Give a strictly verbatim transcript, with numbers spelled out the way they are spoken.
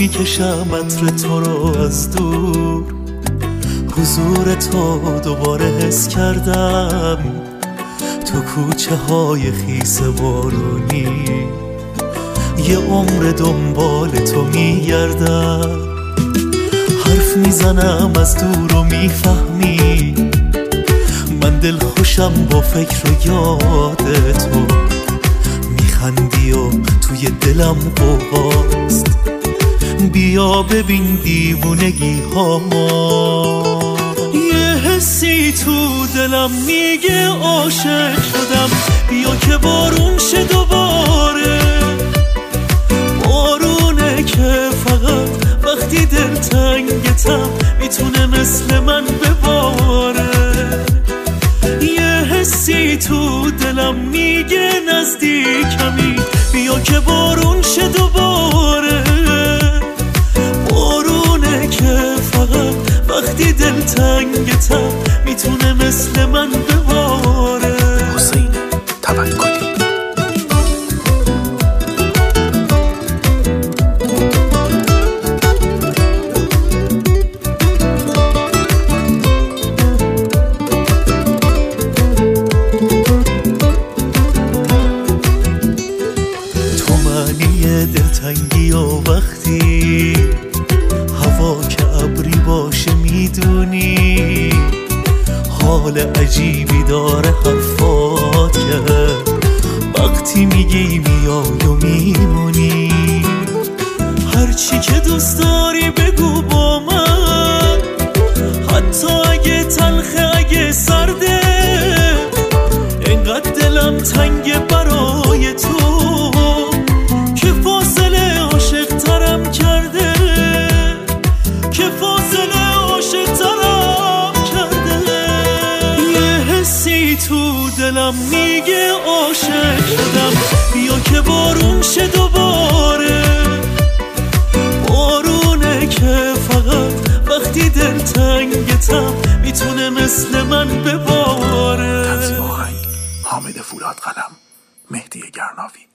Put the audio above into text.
میکشم عطر تو رو از دور، حضور تو دوباره حس کردم تو کوچه های خیس بارونی. یه عمر دنبال تو میگردم، حرف میزنم از دور و میفهمی من دل خوشم با فکر و یاد تو. میخندی و توی دلم قوقاست، بیا ببین دیوونگی ها. یه حسی تو دلم میگه عاشق شدم، بیا که بارون شه دوباره. بارونه که فقط وقتی دلتنگتم میتونه مثل من بباره. یه حسی تو دلم میگه نزدیکمی، بیا که بارون شه دوباره. بارونه که فقط وقتی دلتنگتم میتونه مثل من بباره. حسین توکلی. دلتنگی و وقتی هوا که ابری باشه میدونی حال عجیبی داره حرفات که وقتی میگی میای و میمونی. هرچی که دوست داری بگو با من، حتی اگه تلخه اگه سرده، اینقدر دلم تنگه برای تو که فاصله عاشق ترم کرده، که فاصله عاشق ترم کرده. یه حسی تو دلم میگه عاشق شدم، بیا که بارون شه دوباره. بارونه که فقط وقتی دلتنگتم میتونه مثل من بباره. تنظیم آهنگ حامد فولاد قلم، مهدی گرناوی.